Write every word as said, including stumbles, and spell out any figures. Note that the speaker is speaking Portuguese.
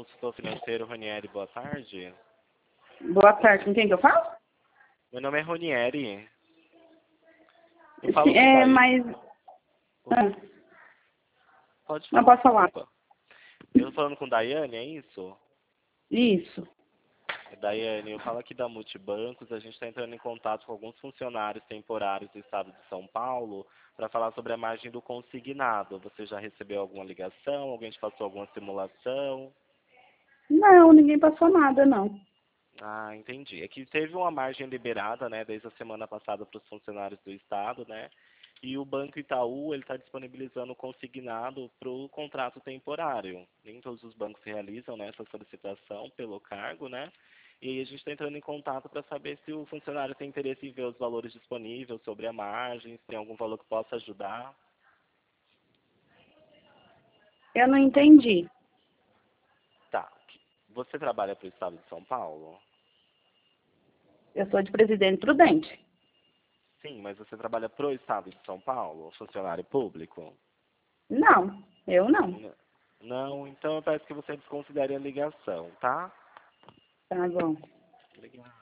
consultor financeiro Ronieri, boa tarde. Boa tarde, com quem que eu falo? Meu nome é Ronieri. Eu falo Sim, com é, Daiane. mas... Ah, Pode não falar. posso falar. Desculpa. Eu tô falando com Daiane, é isso? Isso. Daiane, eu falo aqui da Multibancos, a gente está entrando em contato com alguns funcionários temporários do estado de São Paulo para falar sobre a margem do consignado. Você já recebeu alguma ligação? Alguém te passou alguma simulação? Não, ninguém passou nada, não. Ah, entendi. É que teve uma margem liberada, né, desde a semana passada para os funcionários do estado, né? E o Banco Itaú, ele está disponibilizando o consignado para o contrato temporário. Nem todos os bancos realizam, né, essa solicitação pelo cargo, né? E aí a gente está entrando em contato para saber se o funcionário tem interesse em ver os valores disponíveis sobre a margem, se tem algum valor que possa ajudar. Eu não entendi. Tá. Você trabalha para o estado de São Paulo? Eu sou de Presidente Prudente. Sim, mas você trabalha para o estado de São Paulo, funcionário público? Não, eu não. N- Não, então eu peço que você desconsidere a ligação, tá? Tá bom. Obrigado.